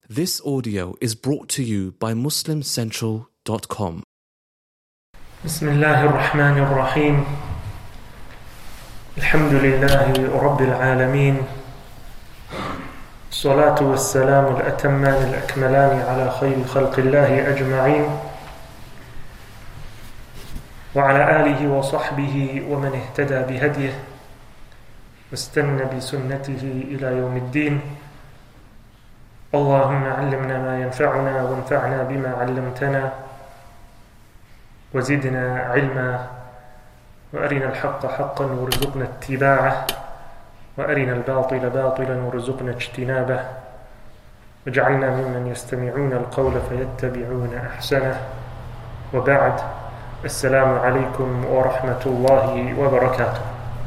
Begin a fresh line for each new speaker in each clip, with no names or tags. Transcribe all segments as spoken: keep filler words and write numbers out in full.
This audio is brought to you by muslim central dot com.
Bismillahir Rahmanir Rahim. Alhamdulillahi Rabbil Alameen. Salatu wassalamu al-atamman al-akmalani ala khayri khalqillahi ajma'in. Wa ala alihi wa sahbihi wa man ihtada bihadiyih. Wastanna bi sunnatihi ila yawmiddin. اللهم علمنا ما ينفعنا وانفعنا بما علمتنا وزدنا علما وأرنا الحق حقا وارزقنا اتباعه وأرنا الباطل باطلا وارزقنا اجتنابه واجعلنا ممن يستمعون القول فيتبعون أحسنه وبعد السلام عليكم ورحمة الله وبركاته.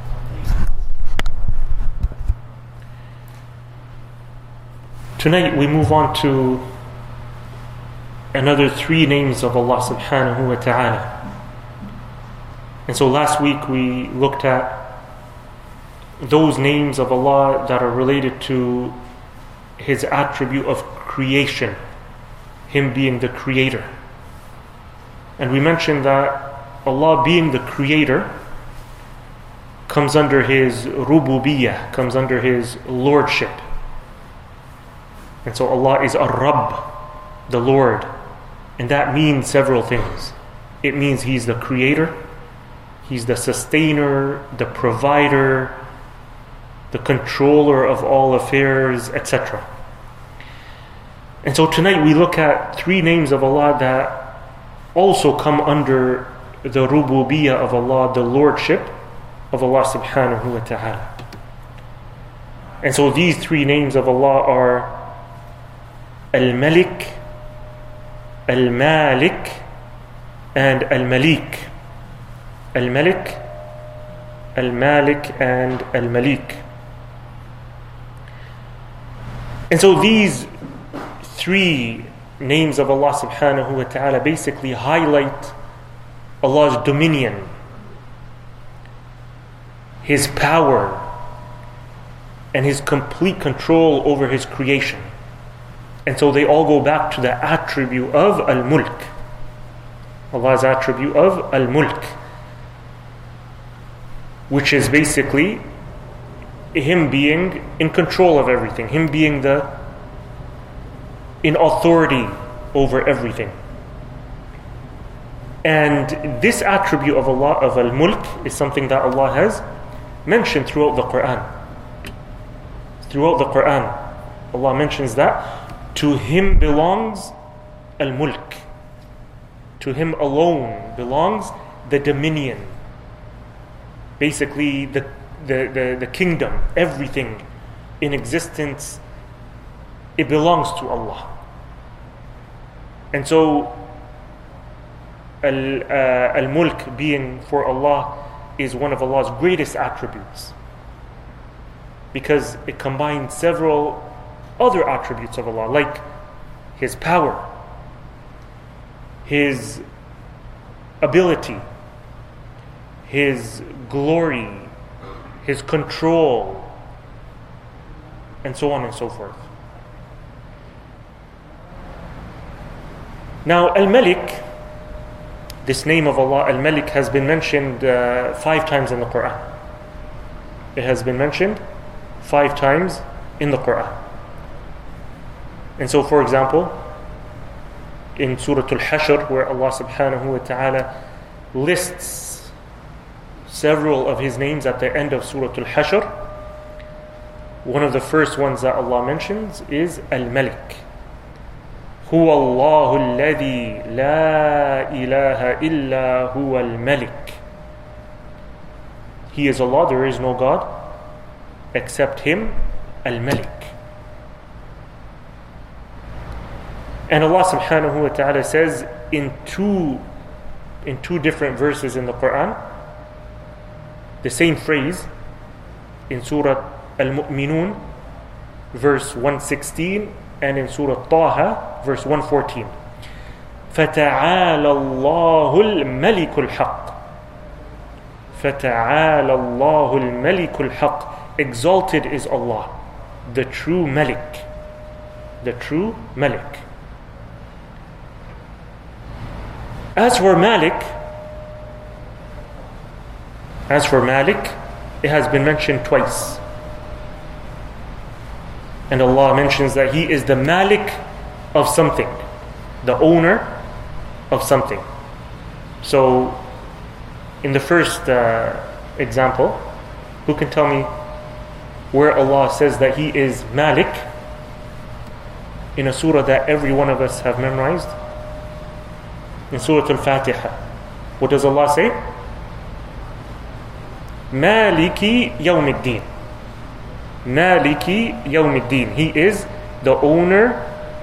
Tonight we move on to another three names of Allah subhanahu wa ta'ala. And so last week we looked at those names of Allah that are related to His attribute of creation, Him being the creator. And we mentioned that Allah being the creator comes under His rububiyyah, comes under His lordship. And so Allah is Ar-Rabb, the Lord. And that means several things. It means He's the creator, He's the sustainer, the provider, the controller of all affairs, et cetera. And so tonight we look at three names of Allah that also come under the rububiyyah of Allah, the lordship of Allah subhanahu wa ta'ala. And so these three names of Allah are Al-Malik, Al-Malik, and Al-Malik. Al-Malik, Al-Malik, and Al-Malik. And so these three names of Allah subhanahu wa ta'ala basically highlight Allah's dominion, His power, and His complete control over His creation. And so they all go back to the attribute of Al-Mulk. Allah's attribute of Al-Mulk, which is basically Him being in control of everything, Him being the in authority over everything. And this attribute of Allah, of Al-Mulk, is something that Allah has mentioned throughout the Quran. Throughout the Quran, Allah mentions that to Him belongs Al-Mulk. To Him alone belongs the dominion. Basically, the, the, the, the kingdom, everything in existence, it belongs to Allah. And so, Al, uh, Al-Mulk being for Allah is one of Allah's greatest attributes, because it combines several other attributes of Allah, like His power, His ability, His glory, His control, and so on and so forth. Now, Al-Malik, this name of Allah, Al-Malik, has been mentioned uh, five times in the Quran. It has been mentioned five times in the Quran. And so, for example, in Surah Al-Hashr, where Allah subhanahu wa ta'ala lists several of His names at the end of Surah Al-Hashr, one of the first ones that Allah mentions is Al-Malik. هو الله الذي لا إله إلا هو الملك. He is Allah, there is no God except Him, Al-Malik. And Allah subhanahu wa ta'ala says in two in two different verses in the Quran the same phrase, in Surah Al-Mu'minun verse one sixteen and in Surah Taha verse one fourteen. فَتَعَالَى اللَّهُ الْمَلِكُ الْحَقِّ فَتَعَالَى اللَّهُ الْمَلِكُ الْحَقِّ. Exalted is Allah, the true Malik. the true Malik. As for Malik, as for Malik, it has been mentioned twice. And Allah mentions that He is the Malik of something, the owner of something. So, in the first uh, example, who can tell me where Allah says that He is Malik in a surah that every one of us have memorized? In Surah Al-Fatiha. What does Allah say? Maliki Yawmiddin. Maliki Yawmiddin. He is the owner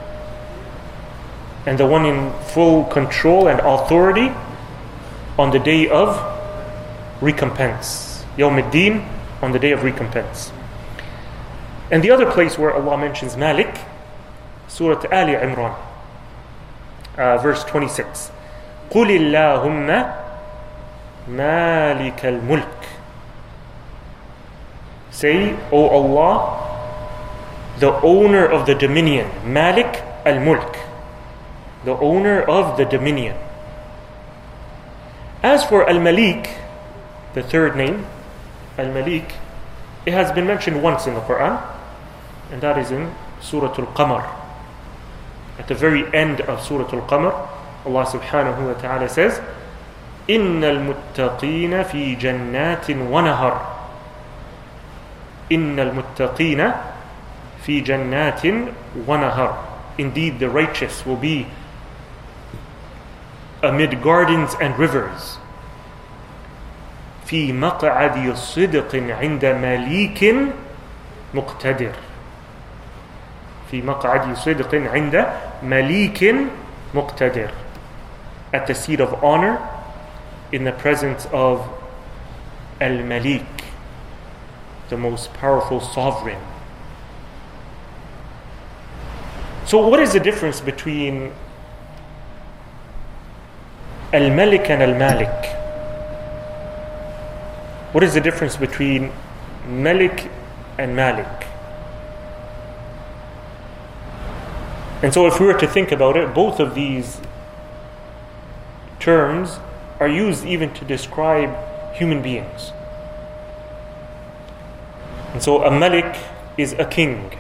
and the one in full control and authority on the day of recompense. Yawmiddin, on the day of recompense. And the other place where Allah mentions Malik, Surah Ali Imran, uh, verse twenty-six. قُلِ اللَّهُمَّ مَالِكَ الْمُلْكِ. Say, O Allah, the owner of the dominion. Malik al-Mulk, the owner of the dominion. As for Al-Malik, the third name, Al-Malik, it has been mentioned once in the Quran, and that is in Surah Al-Qamar. At the very end of Surah Al-Qamar, Allah subhanahu wa ta'ala says, إِنَّ الْمُتَّقِينَ فِي جَنَّاتٍ وَنَهَرٍ. إِنَّ الْمُتَّقِينَ فِي جَنَّاتٍ وَنَهَرٍ. Indeed, the righteous will be amid gardens and rivers. في مقعد صدق عند مليك مقتدر. في مقعد صدق عند مليك مقتدر. At the seat of honor, in the presence of Al-Malik, the most powerful sovereign. So what is the difference between Al-Malik and Al-Malik? What is the difference between Malik and Malik? And so if we were to think about it, both of these terms are used even to describe human beings. And so a Malik is a king.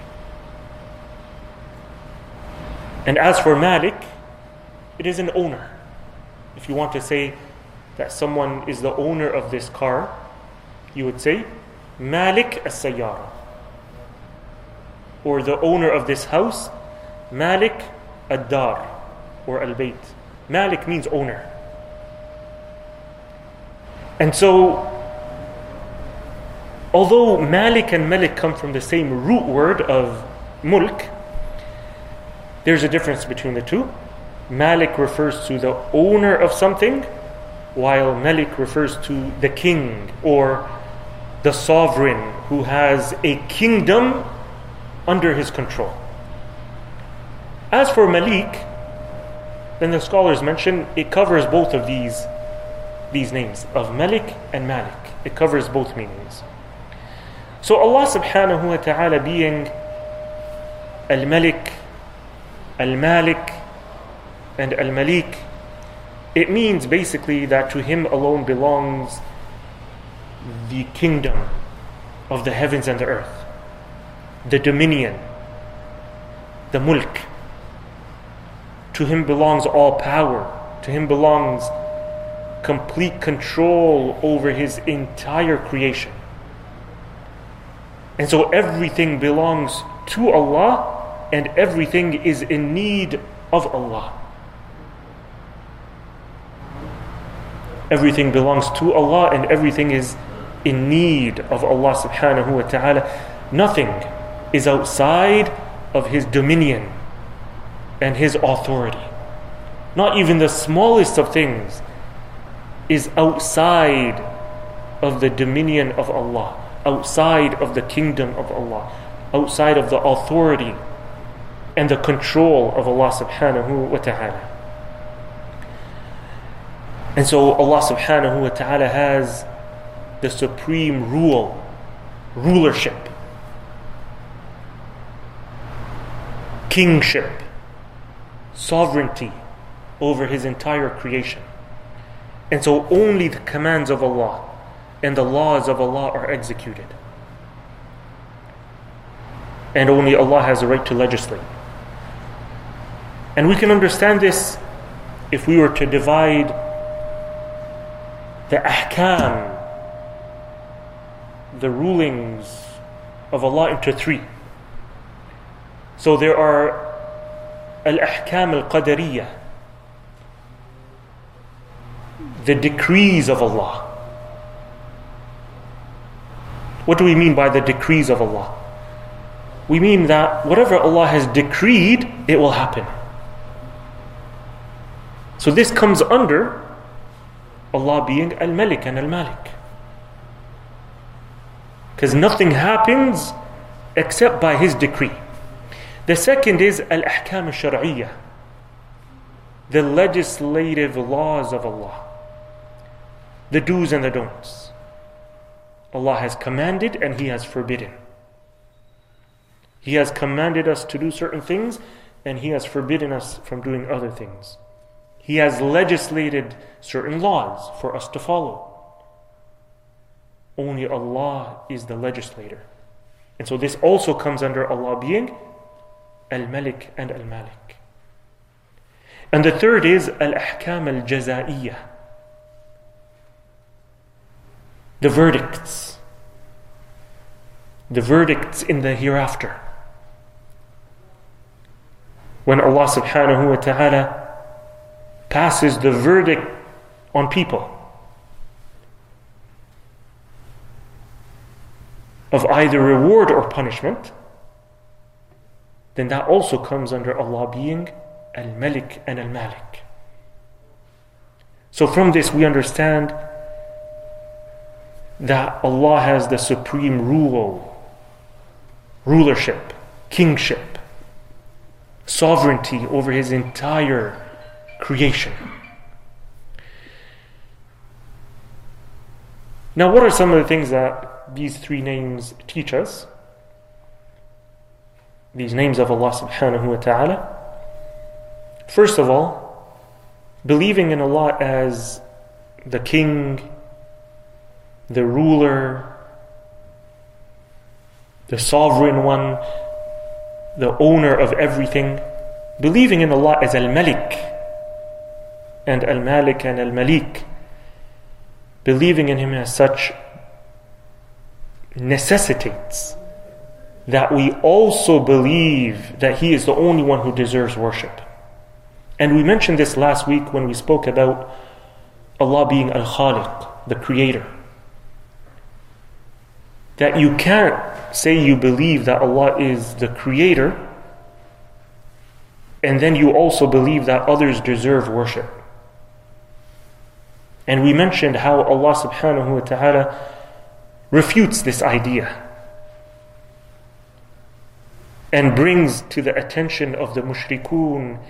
And as for Malik, it is an owner. If you want to say that someone is the owner of this car, you would say Malik as-Sayyara. Or the owner of this house, Malik ad-Dar or al-Bayt. Malik means owner. And so, although Malik and Malik come from the same root word of mulk, there's a difference between the two. Malik refers to the owner of something, while Malik refers to the king or the sovereign who has a kingdom under his control. As for Malik, then the scholars mention it covers both of these these names of Malik and Malik. It covers both meanings. So Allah subhanahu wa ta'ala being Al-Malik, Al-Malik, and Al-Malik, it means basically that to Him alone belongs the kingdom of the heavens and the earth, the dominion, the mulk. To Him belongs all power. To Him belongs complete control over His entire creation. And so everything belongs to Allah, and everything is in need of Allah. Everything belongs to Allah, and everything is in need of Allah subhanahu wa ta'ala. Nothing is outside of His dominion and His authority. Not even the smallest of things is outside of the dominion of Allah, outside of the kingdom of Allah, outside of the authority and the control of Allah subhanahu wa ta'ala. And so Allah subhanahu wa ta'ala has the supreme rule, rulership, kingship, sovereignty over His entire creation. And so only the commands of Allah and the laws of Allah are executed. And only Allah has the right to legislate. And we can understand this if we were to divide the ahkam, the rulings of Allah, into three. So there are al-ahkam al-qadariyah, the decrees of Allah. What do we mean by the decrees of Allah? We mean that whatever Allah has decreed, it will happen. So this comes under Allah being Al-Malik and Al-Malik. Because nothing happens except by His decree. The second is Al-Ahkam Al-Shar'iyyah, the legislative laws of Allah, the do's and the don'ts. Allah has commanded and He has forbidden. He has commanded us to do certain things and He has forbidden us from doing other things. He has legislated certain laws for us to follow. Only Allah is the legislator. And so this also comes under Allah being Al-Malik and Al-Malik. And the third is Al-Ahkam Al-Jaza'iyyah, the verdicts. The verdicts in the hereafter. When Allah subhanahu wa ta'ala passes the verdict on people of either reward or punishment, then that also comes under Allah being Al-Malik and Al-Malik. So from this we understand that Allah has the supreme rule, rulership, kingship, sovereignty over His entire creation. Now, what are some of the things that these three names teach us? These names of Allah subhanahu wa ta'ala. First of all, believing in Allah as the king, the ruler, the sovereign one, the owner of everything. Believing in Allah as Al-Malik and Al-Malik and Al-Malik, believing in Him as such necessitates that we also believe that He is the only one who deserves worship. And we mentioned this last week when we spoke about Allah being Al-Khaliq, the creator. That you can't say you believe that Allah is the creator and then you also believe that others deserve worship. And we mentioned how Allah subhanahu wa ta'ala refutes this idea and brings to the attention of the mushrikun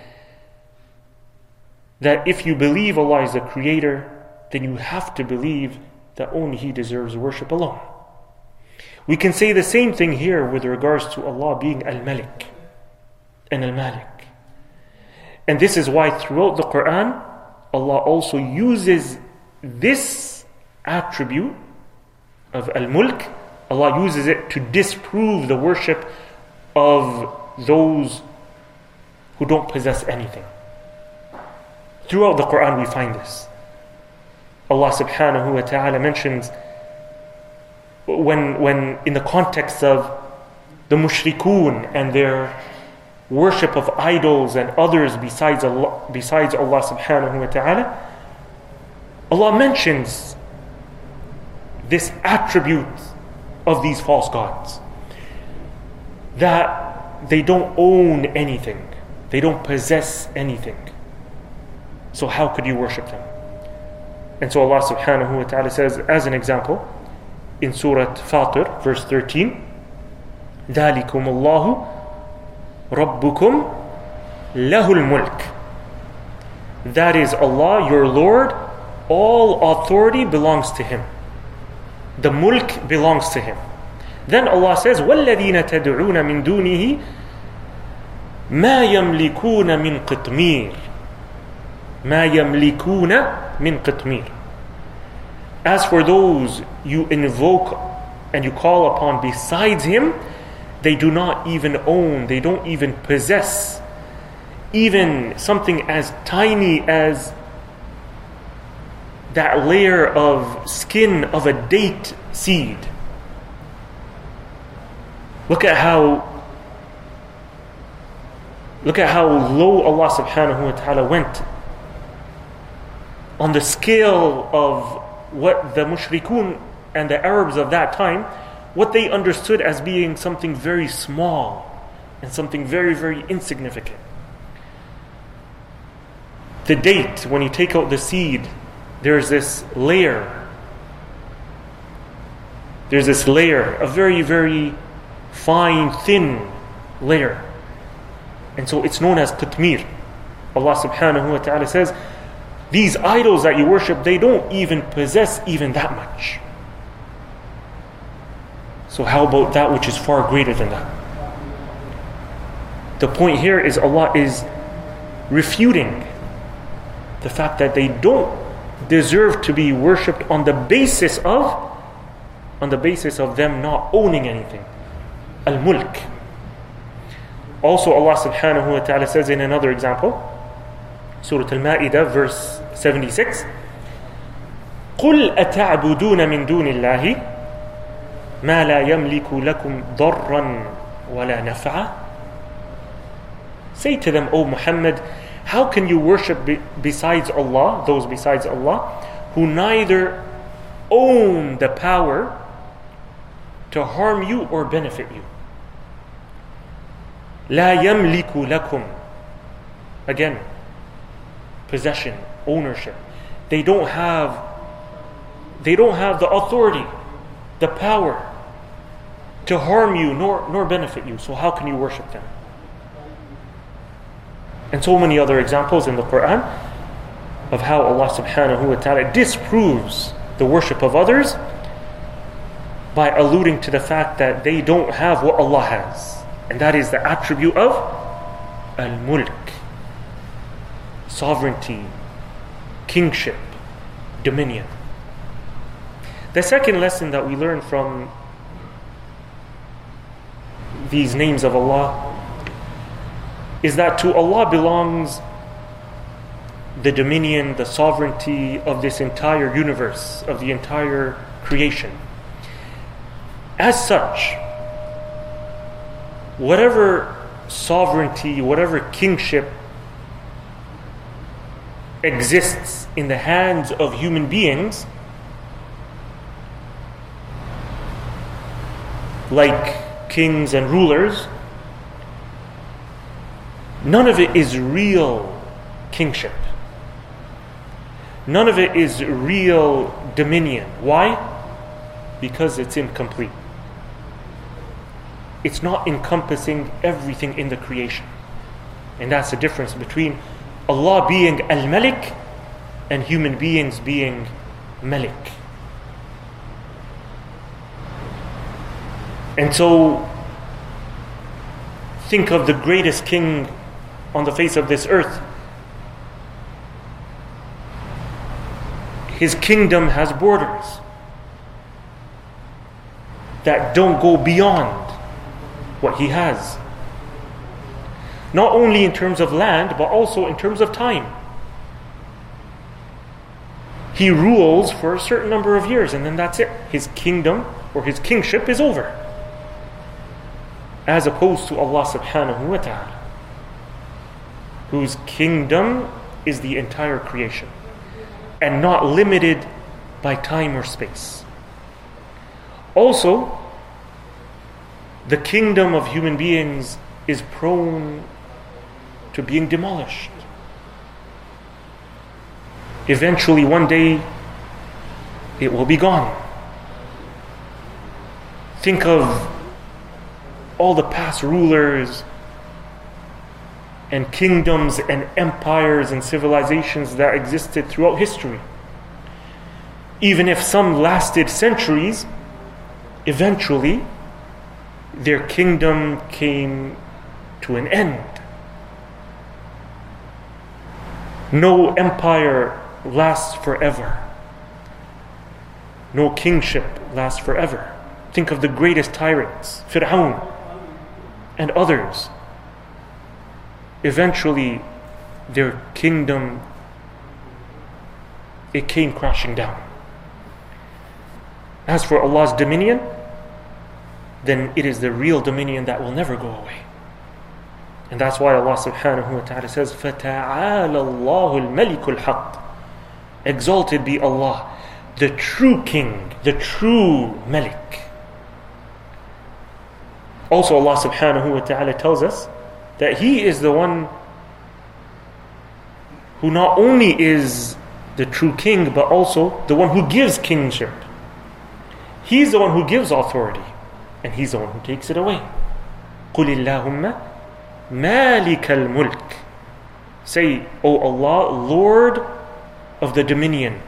that if you believe Allah is the creator, then you have to believe that only He deserves worship alone. We can say the same thing here with regards to Allah being Al-Malik and Al-Malik. And this is why throughout the Quran, Allah also uses this attribute of Al-Mulk, Allah uses it to disprove the worship of those who don't possess anything. Throughout the Quran we find this. Allah subhanahu wa ta'ala mentions when, when in the context of the mushrikun and their worship of idols and others besides Allah, besides Allah subhanahu wa ta'ala, Allah mentions this attribute of these false gods, that they don't own anything, they don't possess anything. So how could you worship them? And so Allah subhanahu wa ta'ala says, as an example, in Surah Fatir, verse thirteen, ذَلِكُمُ اللَّهُ رَبُّكُمْ لَهُ الْمُلْكِ. That is Allah, your Lord, all authority belongs to Him. The mulk belongs to Him. Then Allah says, وَالَّذِينَ تَدْعُونَ مِن دُونِهِ ما يملكون من قطمير. ما يملكون من قطمير. As for those you invoke and you call upon besides him, they do not even own, they don't even possess even something as tiny as that layer of skin of a date seed. Look at how look at how low Allah subhanahu wa ta'ala went on the scale of what the mushrikun and the Arabs of that time, what they understood as being something very small and something very, very insignificant. The date, when you take out the seed, there's this layer. There's this layer, a very, very fine, thin layer. And so it's known as qitmir. Allah subhanahu wa ta'ala says, these idols that you worship, they don't even possess even that much. So how about that which is far greater than that? The point here is Allah is refuting the fact that they don't deserve to be worshipped on the basis of on the basis of them not owning anything. Al-Mulk. Also Allah subhanahu wa ta'ala says in another example, Surah Al-Ma'idah verse seventy-six, قُلْ أَتَعْبُدُونَ مِن دُونِ اللَّهِ مَا لَا يَمْلِكُ لَكُمْ ضَرًّا وَلَا نَفْعًا. Say to them, O Muhammad, how can you worship be- besides Allah, those besides Allah, who neither own the power to harm you or benefit you? لا يملك لكم. Again, possession, ownership. They don't have they don't have the authority, the power to harm you nor nor benefit you. So how can you worship them? And so many other examples in the Quran of how Allah subhanahu wa ta'ala disproves the worship of others by alluding to the fact that they don't have what Allah has. And that is the attribute of Al-Mulk, sovereignty, kingship, dominion. The second lesson that we learn from these names of Allah is that to Allah belongs the dominion, the sovereignty of this entire universe, of the entire creation. As such, whatever sovereignty, whatever kingship exists in the hands of human beings, like kings and rulers, none of it is real kingship. None of it is real dominion. Why? Because it's incomplete. It's not encompassing everything in the creation. And that's the difference between Allah being Al-Malik and human beings being Malik. And so, think of the greatest king on the face of this earth. His kingdom has borders that don't go beyond what he has. Not only in terms of land, but also in terms of time. He rules for a certain number of years and then that's it. His kingdom or his kingship is over. As opposed to Allah subhanahu wa ta'ala, whose kingdom is the entire creation and not limited by time or space. Also, the kingdom of human beings is prone to being demolished. Eventually, one day, it will be gone. Think of all the past rulers and kingdoms and empires and civilizations that existed throughout history. Even if some lasted centuries, eventually their kingdom came to an end. No empire lasts forever. No kingship lasts forever. Think of the greatest tyrants, Fir'aun and others. Eventually, their kingdom, it came crashing down. As for Allah's dominion, then it is the real dominion that will never go away. And that's why Allah subhanahu wa ta'ala says, فَتَعَالَى اللَّهُ الْمَلِكُ الْحَقِّ. Exalted be Allah, the true king, the true Malik. Also Allah subhanahu wa ta'ala tells us that He is the one who not only is the true king, but also the one who gives kingship. He's the one who gives authority, and He's the one who takes it away. قُلِ اللَّهُمَّ مَالِكَ الْمُلْكِ. Say, O Allah, Lord of the dominion.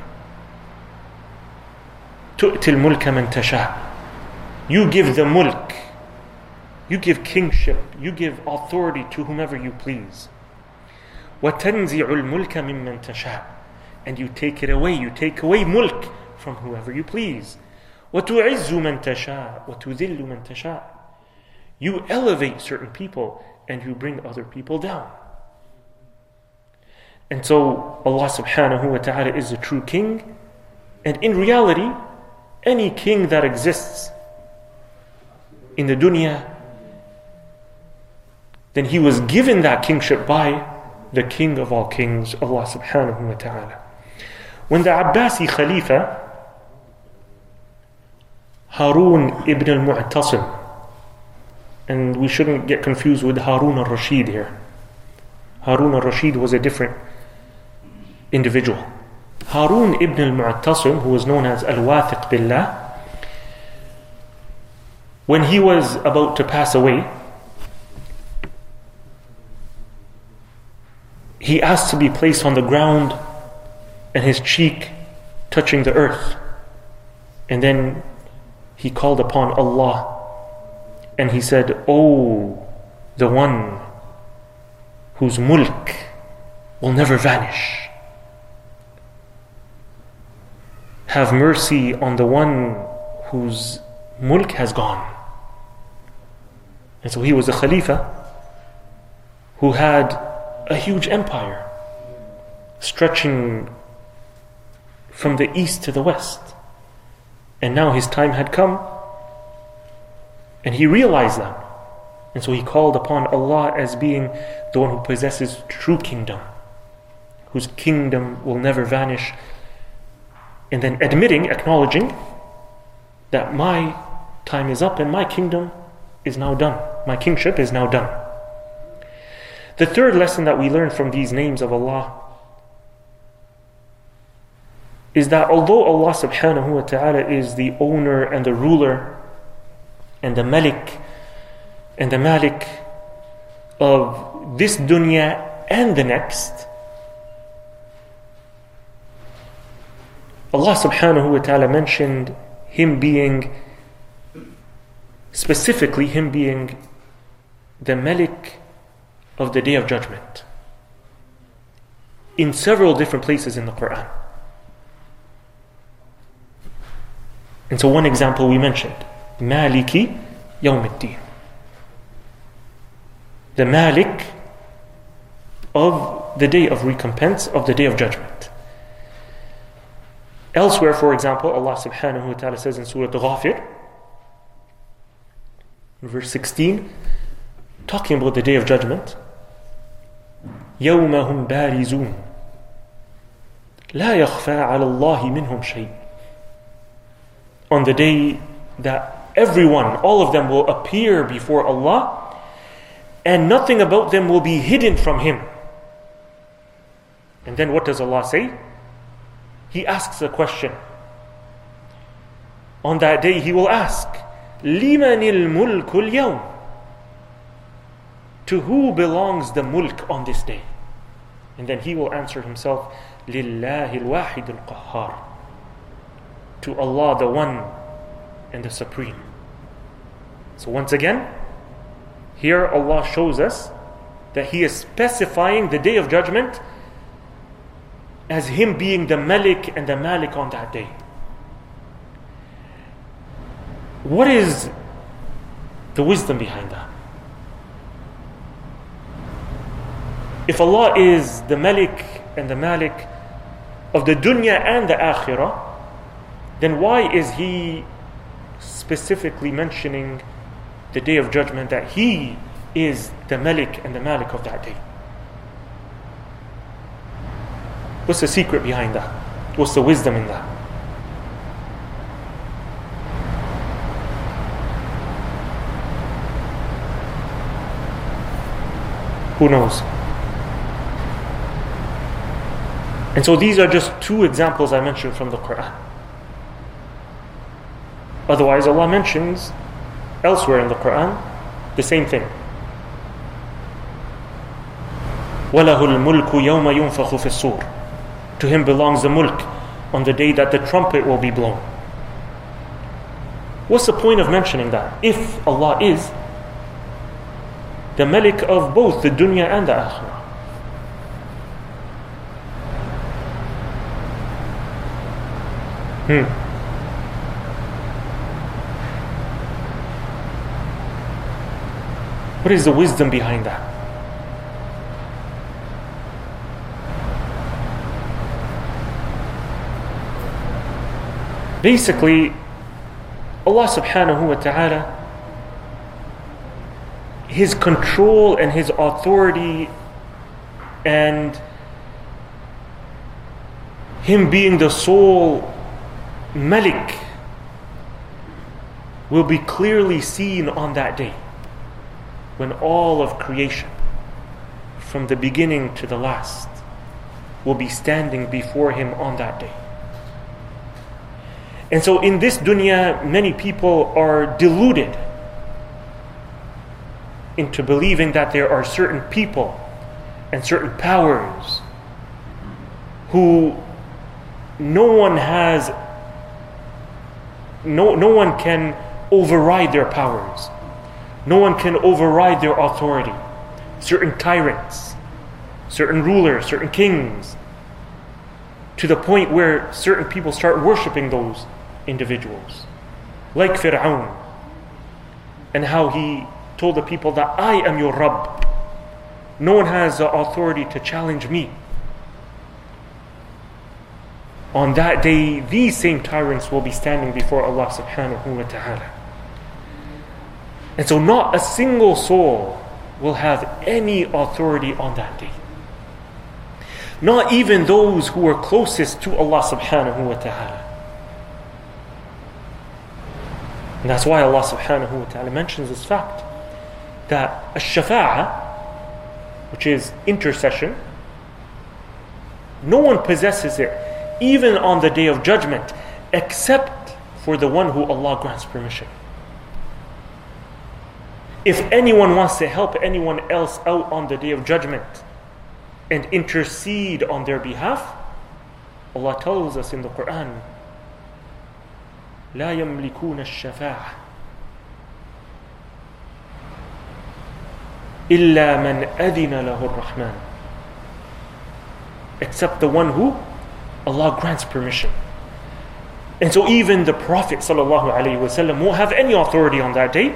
تُؤْتِ الْمُلْكَ مَنْ تَشَاءُ. You give the mulk, you give kingship, you give authority to whomever you please. وَتَنْزِعُ الْمُلْكَ مِمَّنْ تَشَاءُ. And you take it away, you take away mulk from whoever you please. وَتُعِزُّ مَنْ تَشَاءُ وَتُذِلُّ مَنْ تَشَاءُ. You elevate certain people and you bring other people down. And so Allah subhanahu wa ta'ala is the true king. And in reality, any king that exists in the dunya, then he was given that kingship by the king of all kings, Allah subhanahu wa ta'ala. When the Abbasi Khalifa, Harun ibn al-Mu'tasim, and we shouldn't get confused with Harun al-Rashid here. Harun al-Rashid was a different individual. Harun ibn al-Mu'tasim, who was known as Al-Wathiq Billah, when he was about to pass away, he asked to be placed on the ground and his cheek touching the earth. And then he called upon Allah and he said, "Oh, the one whose mulk will never vanish. Have mercy on the one whose mulk has gone." And so he was a Khalifa who had a huge empire stretching from the east to the west. And now his time had come, and he realized that. And so he called upon Allah as being the one who possesses true kingdom, whose kingdom will never vanish, and then admitting, acknowledging that my time is up and my kingdom is now done. My kingship is now done. The third lesson that we learn from these names of Allah is that although Allah subhanahu wa ta'ala is the owner and the ruler and the Malik and the Malik of this dunya and the next, Allah subhanahu wa ta'ala mentioned Him being, specifically Him being the Malik of the Day of Judgment in several different places in the Quran. And so one example we mentioned, Maliki Yawmiddin, the Malik of the day of recompense, of the Day of Judgment. Elsewhere, for example, Allah subhanahu wa ta'ala says in Surah Ghafir, verse sixteen, talking about the Day of Judgment, يَوْمَ هُمْ بَارِزُونَ لَا يَخْفَى عَلَى اللَّهِ مِنْهُمْ شَيْءٍ. On the day that everyone, all of them will appear before Allah, and nothing about them will be hidden from Him. And then what does Allah say? He asks a question. On that day He will ask, لِمَنِ الْمُلْكُ الْيَوْمِ. To who belongs the mulk on this day? And then He will answer Himself, لِلَّهِ الْوَاحِدِ الْقَهَّارِ. To Allah, the One and the Supreme. So once again, here Allah shows us that He is specifying the Day of Judgment as him being the Malik and the Malik on that day. What is the wisdom behind that? If Allah is the Malik and the Malik of the dunya and the akhirah, then why is He specifically mentioning the Day of Judgment, that He is the Malik and the Malik of that day? What's the secret behind that? What's the wisdom in that? Who knows? And so these are just two examples I mentioned from the Quran. Otherwise, Allah mentions elsewhere in the Quran the same thing. وَلَهُ الْمُلْكُ يَوْمَ يُنْفَخُ فِي الصُّورِ. To Him belongs the mulk on the day that the trumpet will be blown. What's the point of mentioning that? If Allah is the Malik of both the dunya and the akhirah. Hmm. What is the wisdom behind that? Basically, Allah subhanahu wa ta'ala, His control and His authority and Him being the sole Malik will be clearly seen on that day, when all of creation, from the beginning to the last, will be standing before Him on that day. And so in this dunya, many people are deluded into believing that there are certain people and certain powers who no one has No, no one can override their powers. No one can override their authority. Certain tyrants, certain rulers, certain kings, to the point where certain people start worshipping those individuals. Like Fir'aun, and how he told the people that I am your Rabb. No one has the authority to challenge me. On that day, these same tyrants will be standing before Allah subhanahu wa ta'ala. And so not a single soul will have any authority on that day. Not even those who are closest to Allah subhanahu wa ta'ala. And that's why Allah subhanahu wa ta'ala mentions this fact, that ash-shafa'ah, which is intercession, no one possesses it even on the Day of Judgment, except for the one who Allah grants permission. If anyone wants to help anyone else out on the Day of Judgment and intercede on their behalf, Allah tells us in the Quran, لا يملكون الشفاعة إلا من أذن له الرحمن, except the one who Allah grants permission. And so even the Prophet ﷺ won't have any authority on that day,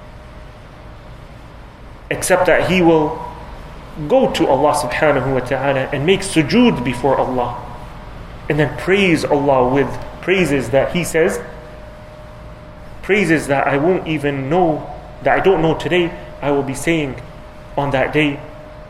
except that he will go to Allah subhanahu wa ta'ala and make sujood before Allah, and then praise Allah with praises that he says, praises that I won't even know, that I don't know today, I will be saying on that day.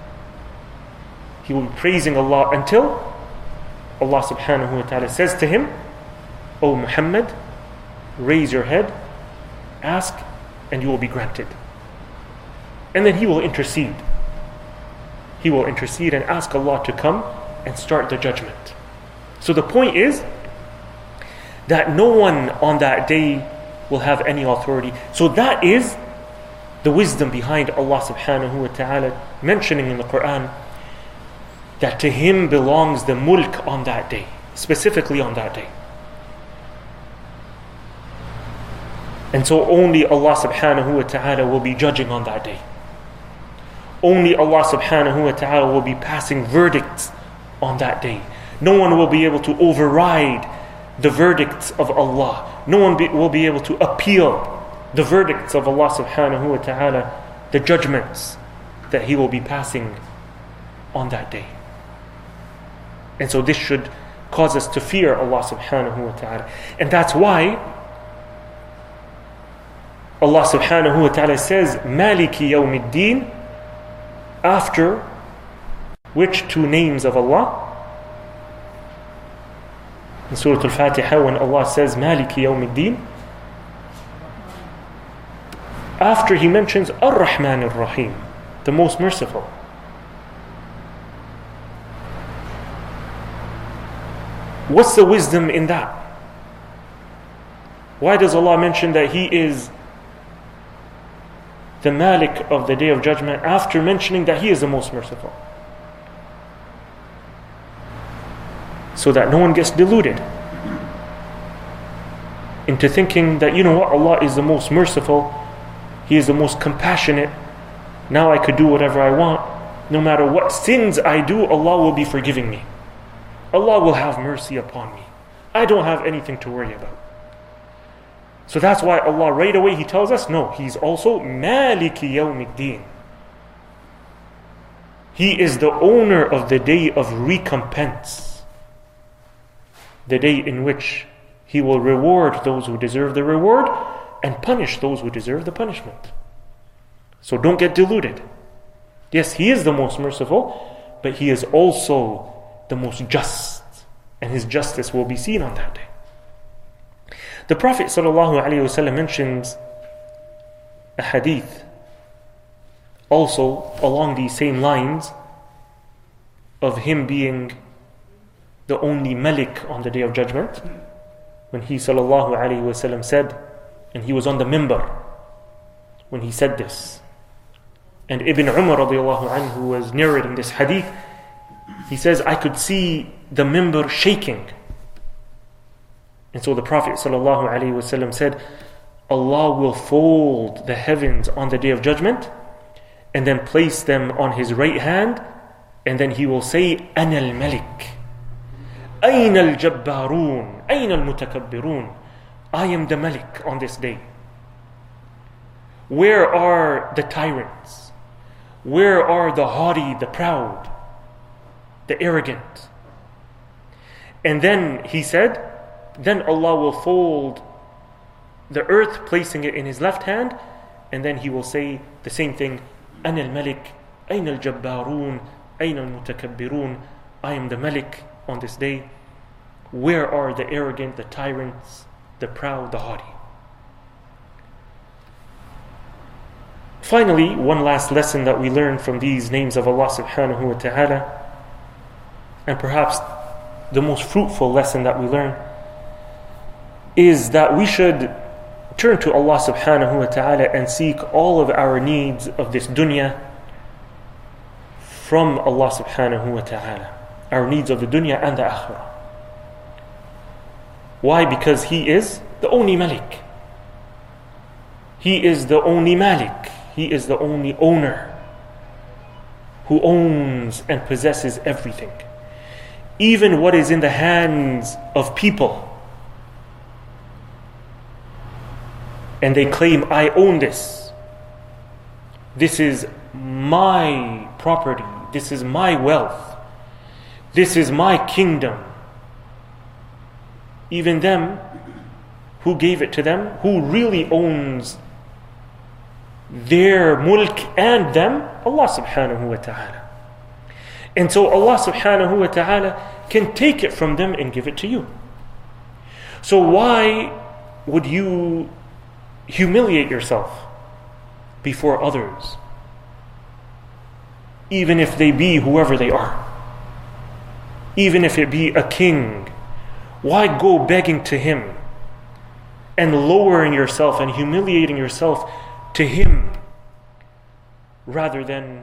He will be praising Allah until Allah subhanahu wa ta'ala says to him, O Muhammad, raise your head, ask, and you will be granted. And then he will intercede. He will intercede and ask Allah to come and start the judgment. So the point is that no one on that day will have any authority. So that is the wisdom behind Allah subhanahu wa ta'ala mentioning in the Quran that to Him belongs the mulk on that day, specifically on that day. And so only Allah subhanahu wa ta'ala will be judging on that day. Only Allah subhanahu wa ta'ala will be passing verdicts on that day. No one will be able to override the verdicts of Allah. No one be, will be able to appeal the verdicts of Allah subhanahu wa ta'ala, the judgments that He will be passing on that day. And so this should cause us to fear Allah subhanahu wa ta'ala. And that's why Allah subhanahu wa ta'ala says, Maliki yawmiddin, after which two names of Allah? In Surah Al-Fatiha, when Allah says Maliki yawmiddin, after He mentions Ar-Rahman Ar-Rahim, the most merciful. What's the wisdom in that? Why does Allah mention that He is the Malik of the Day of Judgment after mentioning that He is the most merciful? So that no one gets deluded into thinking that, you know what, Allah is the most merciful, He is the most compassionate, now I could do whatever I want. No matter what sins I do, Allah will be forgiving me. Allah will have mercy upon me. I don't have anything to worry about. So that's why Allah right away He tells us, no, He's also Maliki Yawmiddin. He is the owner of the day of recompense, the day in which He will reward those who deserve the reward and punish those who deserve the punishment. So don't get deluded. Yes, He is the most merciful, but He is also the most just, and His justice will be seen on that day. The Prophet ﷺ mentions a hadith also along these same lines of Him being the only Malik on the Day of Judgment, when He ﷺ said, and He was on the minbar when He said this, and Ibn Umar radiallahu anhu was narrating this hadith. He says, I could see the minbar shaking. And so the Prophet ﷺ said, Allah will fold the heavens on the Day of Judgment and then place them on His right hand, and then He will say, Ana al-Malik, Ayna al-Jabbarun, Ayna al-Mutakabbirun. I am the Malik on this day. Where are the tyrants? Where are the haughty, the proud, the arrogant? And then He said, then Allah will fold the earth, placing it in His left hand, and then He will say the same thing, Ana al-Malik, Ayna al-Jabbarun, Ayna al-Mutakabbirun. I am the Malik on this day. Where are the arrogant, the tyrants, the proud, the haughty? Finally, one last lesson that we learn from these names of Allah subhanahu wa ta'ala, and perhaps the most fruitful lesson that we learn, is that we should turn to Allah subhanahu wa ta'ala and seek all of our needs of this dunya from Allah subhanahu wa ta'ala. Our needs of the dunya and the akhirah. Why? Because He is the only Malik. He is the only Malik. He is the only owner who owns and possesses everything. Even what is in the hands of people. And they claim, I own this. This is my property. This is my wealth. This is my kingdom. Even them, who gave it to them, who really owns their mulk and them? Allah subhanahu wa ta'ala. And so Allah subhanahu wa ta'ala can take it from them and give it to you. So why would you humiliate yourself before others, even if they be whoever they are? Even if it be a king, why go begging to him and lowering yourself and humiliating yourself to him rather than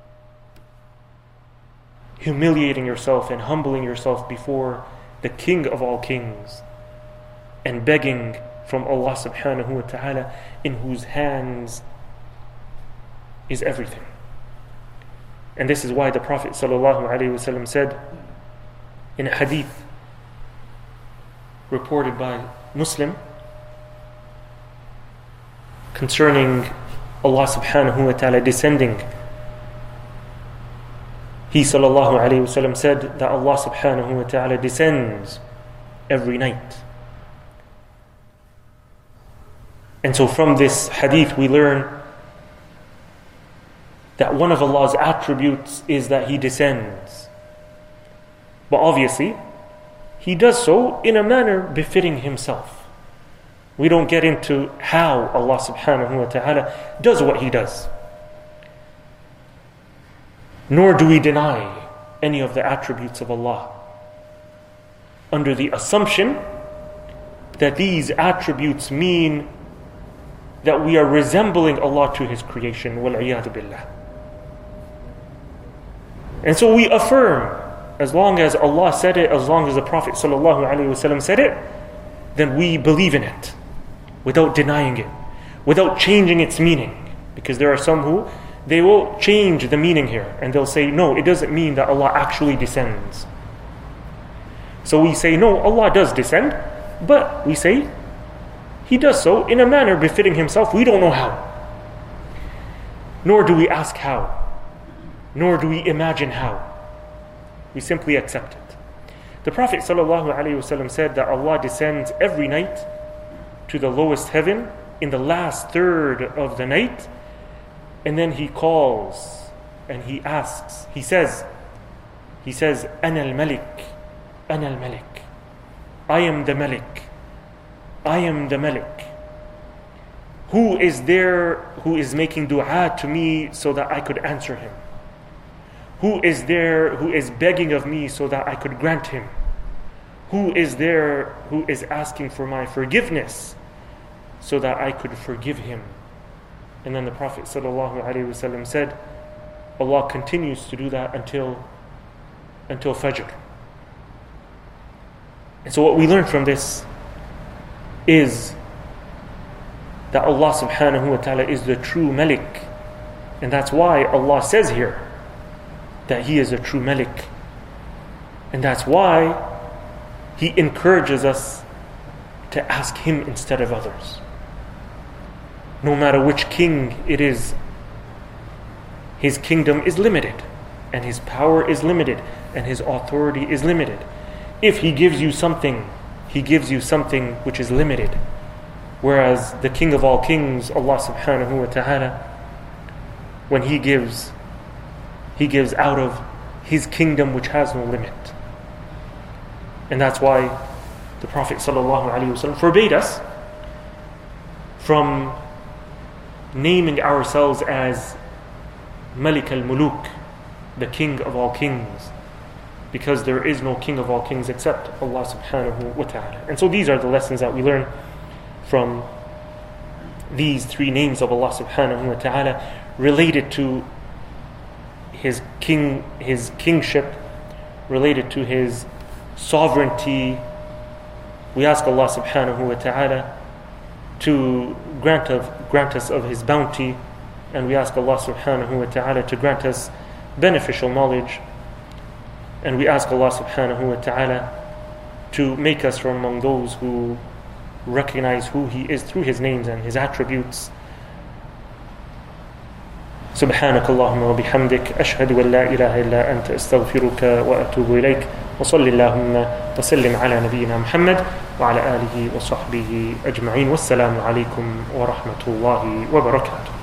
humiliating yourself and humbling yourself before the King of all kings and begging from Allah subhanahu wa ta'ala, in whose hands is everything? And this is why the Prophet sallallahu alaihi wasallam said, in a hadith reported by Muslim concerning Allah subhanahu wa ta'ala descending. He sallallahu alayhi wa sallam said that Allah subhanahu wa ta'ala descends every night. And so from this hadith we learn that one of Allah's attributes is that He descends. But obviously, He does so in a manner befitting Himself. We don't get into how Allah subhanahu wa ta'ala does what He does. Nor do we deny any of the attributes of Allah, under the assumption that these attributes mean that we are resembling Allah to His creation, wal-'iyadhu billah. And so we affirm, as long as Allah said it, as long as the Prophet sallallahu alaihi wasallam said it, then we believe in it, without denying it, without changing its meaning. Because there are some who, they will change the meaning here, and they'll say, no, it doesn't mean that Allah actually descends. So we say, no, Allah does descend, but we say, He does so in a manner befitting Himself. We don't know how. Nor do we ask how. Nor do we imagine how. We simply accept it. The Prophet ﷺ said that Allah descends every night to the lowest heaven in the last third of the night, and then He calls and He asks. He says, He says, Ana al-Malik, Ana al-Malik. I am the Malik. I am the Malik. Who is there who is making dua to me so that I could answer him? Who is there who is begging of me so that I could grant him? Who is there who is asking for my forgiveness so that I could forgive him? And then the Prophet ﷺ said, Allah continues to do that until, until Fajr. And so what we learn from this is that Allah subhanahu wa ta'ala is the true Malik. And that's why Allah says here that He is a true Malik. And that's why He encourages us to ask Him instead of others. No matter which king it is, His kingdom is limited, and His power is limited, and His authority is limited. If He gives you something, He gives you something which is limited. Whereas the King of all kings, Allah subhanahu wa ta'ala, when He gives, He gives out of His kingdom which has no limit. And that's why the Prophet sallallahu alaihi wasallam forbade us from naming ourselves as Malik al-Muluk, the King of all kings, because there is no King of all kings except Allah subhanahu wa ta'ala. And so these are the lessons that we learn from these three names of Allah subhanahu wa ta'ala related to His king, His kingship, related to His sovereignty. We ask Allah subhanahu wa ta'ala to grant, of, grant us of His bounty, and we ask Allah subhanahu wa ta'ala to grant us beneficial knowledge, and we ask Allah subhanahu wa ta'ala to make us from among those who recognize who He is through His names and His attributes. سبحانك اللهم وبحمدك أشهد أن لا إله إلا أنت أستغفرك وأتوب إليك وصل اللهم وسلم على نبينا محمد وعلى آله وصحبه أجمعين والسلام عليكم ورحمة الله وبركاته.